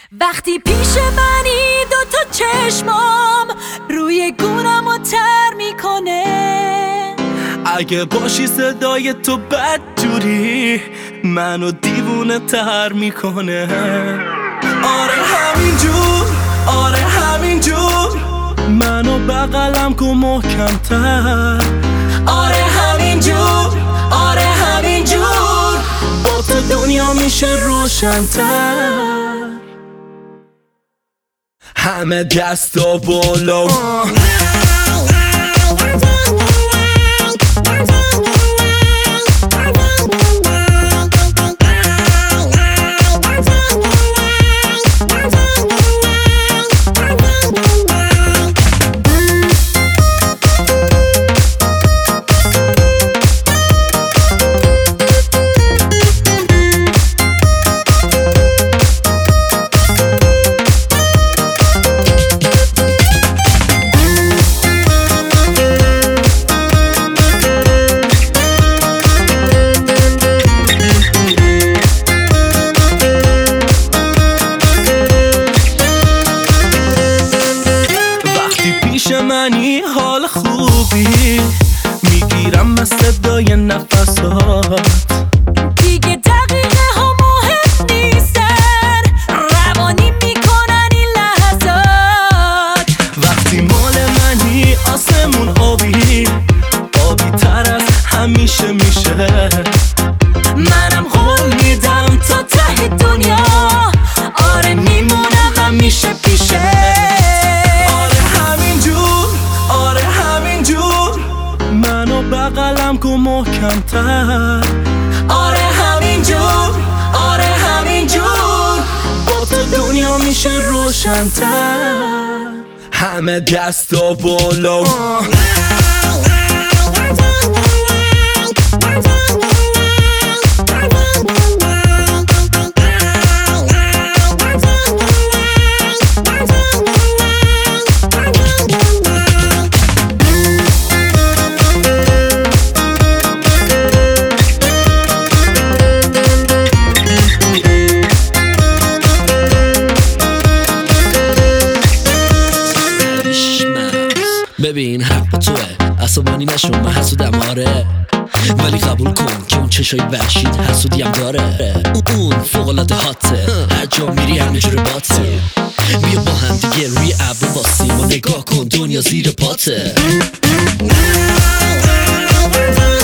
وقتی پیش منی دوتا چشمام روی گونمو تر میکنه. اگه باشی صدای تو بدجوری منو دیوونه تر میکنه. آره همینجور، آره همینجور منو بغلم کن محکم‌تر. آره همینجور، آره همینجور با تو دنیا میشه روشن‌تر. همه دستا بالا منی حال خوبی میگیرم از صدای نفسات. دیگه دقیقه ها مهم نیستن، روانی میکنن این لحظات. وقتی مال منی آسمون آبی، آبی تر از همیشه میشه. منم قول میدم تا ته دنیا، آره میمونم همیشه پیشه. بغلم کن محکم‌تر. آره همینجور، آره همینجور با تو دنیا میشه روشن‌تر. همه دستا بالا ببین حق توه، عصبانی نشو من حسودم آره، ولی قبول کن که اون چشای وحشید حسودیم داره. اون فوق‌العاده هاته، هر جا میری همینجوره باته. بیا با هم دیگه روی ابر واسیم و نگاه کن دنیا زیر پاته.